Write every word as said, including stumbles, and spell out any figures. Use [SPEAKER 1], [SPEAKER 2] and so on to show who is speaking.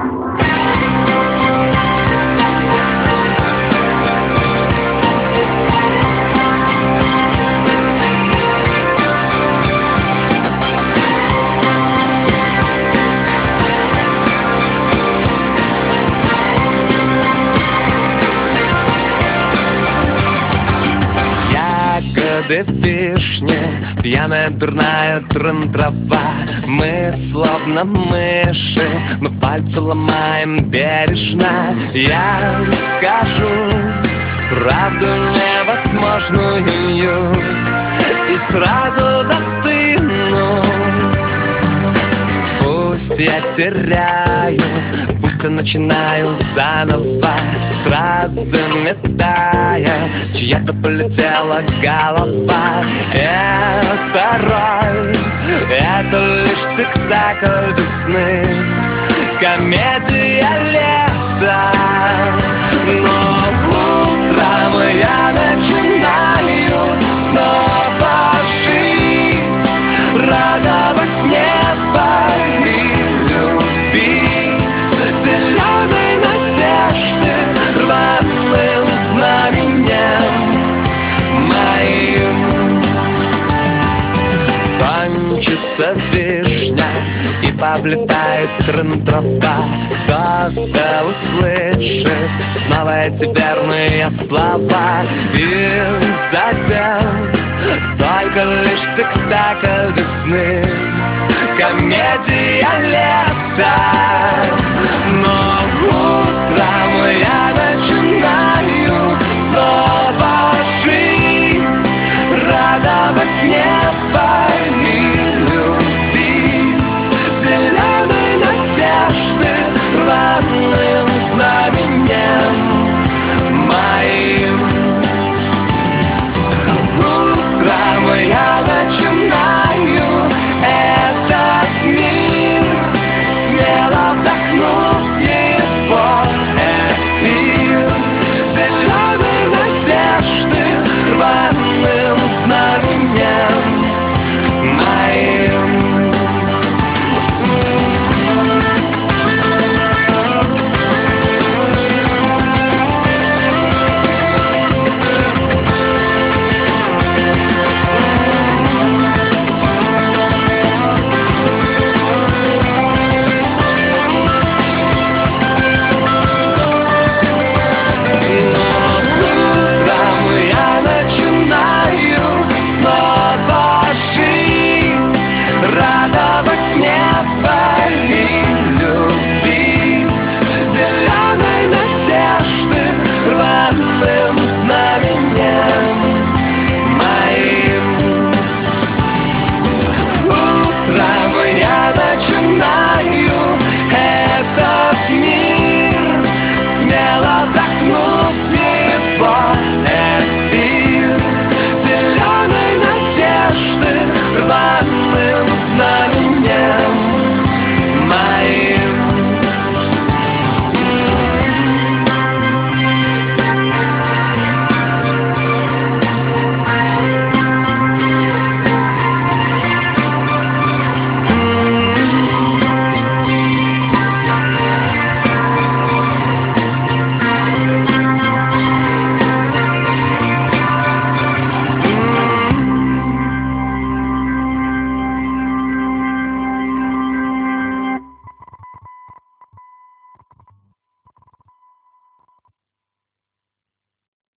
[SPEAKER 1] Вишни, пьяная дурная трын-трава. Мы словно мыши, мы пальцы ломаем бережно. Я скажу правду невозможную и сразу достыну. Пусть я теряю, пусть я начинаю заново, сразу метая, чья-то полетела голова. Это роль, это лишь спектакль весны, комедия лета. Но утром я начинаю снова жить, радовать небо и любить зеленой надежды, рваным знаменем моим. Кончится вишня и облетает трын-трава. Кто-то услышит снова эти верные слова и затем только лишь спектакль весны, комедия лета.